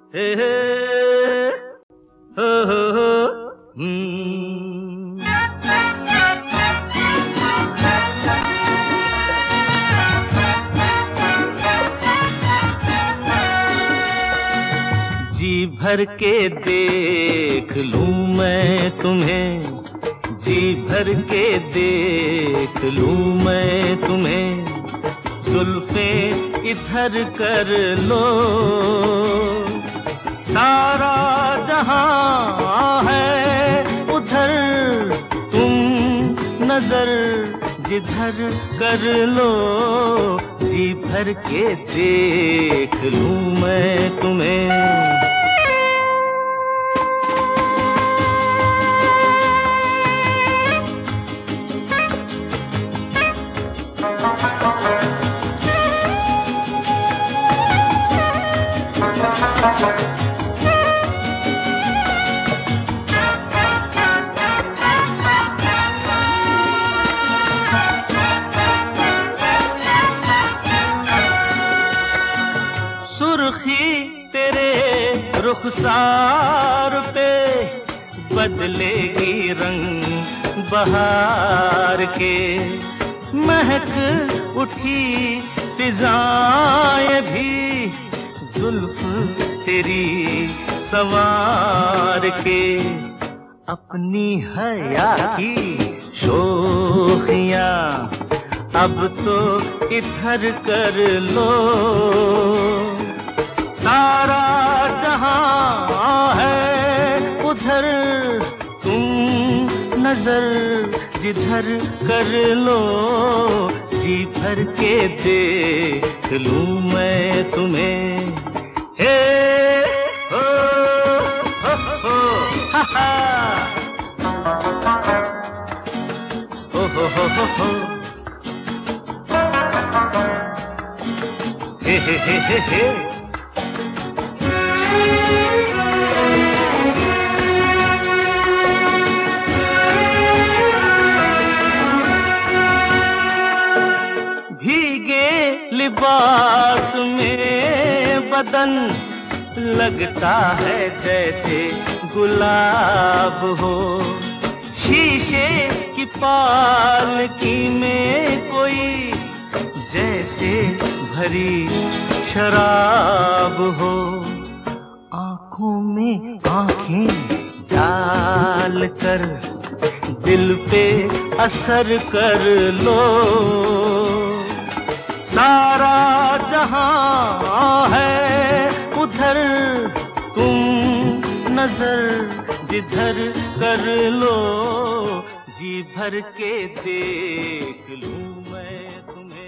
हे हे हो जी भर के देख लूं मैं तुम्हें, जी भर के देख लूं मैं तुम्हें, जुल्फे इधर कर लो, सारा जहां है उधर, तुम नजर जिधर कर लो, जी भर के देख लूं मैं तुम्हें। सुर्खी तेरे रुखसार पे बदलेगी रंग बहार के, महक उठी फिजाएं भी जुल्फ तेरी सवार के, अपनी हया की शोखियां अब तो इधर कर लो, सारा जहां है उधर, तुम नजर जिधर कर लो, जी भर के देख लूं मैं तुम्हें। हे हो हा हा हो हे भीगे लिबास में बदन लगता है जैसे गुलाब हो, शीशे की पालकी में कोई जैसे भरी शराब हो, आंखों में आंखें डाल कर दिल पे असर कर लो, सारा जहां है उधर, तुम नजर जिधर कर लो, जी भर के देख लूं मैं तुम्हें।